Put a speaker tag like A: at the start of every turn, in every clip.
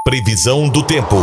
A: Previsão do tempo.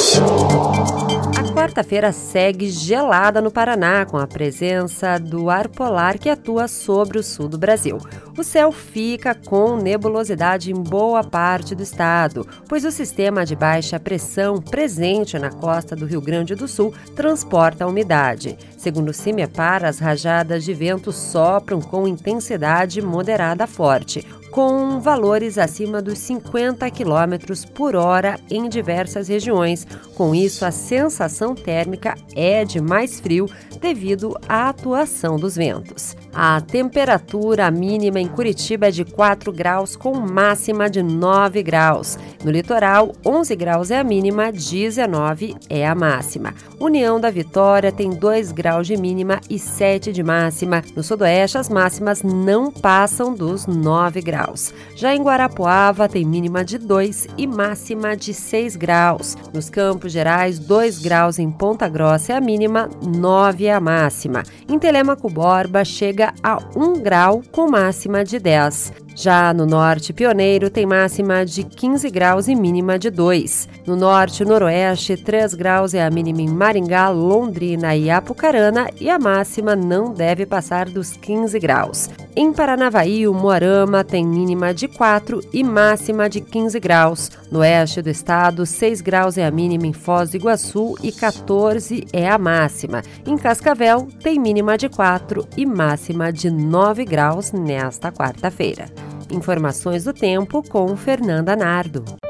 B: A quarta-feira segue gelada no Paraná, com a presença do ar polar que atua sobre o sul do Brasil. O céu fica com nebulosidade em boa parte do estado, pois o sistema de baixa pressão presente na costa do Rio Grande do Sul transporta a umidade. Segundo o CIMEPAR, as rajadas de vento sopram com intensidade moderada a forte, com valores acima dos 50 km por hora em diversas regiões. Com isso, a sensação térmica é de mais frio devido à atuação dos ventos. A temperatura mínima em Curitiba é de 4 graus, com máxima de 9 graus. No litoral, 11 graus é a mínima, 19 é a máxima. União da Vitória tem 2 graus de mínima e 7 de máxima. No sudoeste, as máximas não passam dos 9 graus. Já em Guarapuava, tem mínima de 2 e máxima de 6 graus. Nos Campos Gerais, 2 graus em Ponta Grossa é a mínima, 9 é a máxima. Em Telêmaco Borba, chega a 1 grau com máxima de 10. Já no norte pioneiro tem máxima de 15 graus e mínima de 2. No norte e noroeste, 3 graus é a mínima em Maringá, Londrina e Apucarana e a máxima não deve passar dos 15 graus. Em Paranavaí, Umuarama tem mínima de 4 e máxima de 15 graus. No oeste do estado, 6 graus é a mínima em Foz do Iguaçu e 14 é a máxima. Em Cascavel, tem mínima de 4 e máxima de 9 graus nesta quarta-feira. Informações do tempo com Fernanda Nardo.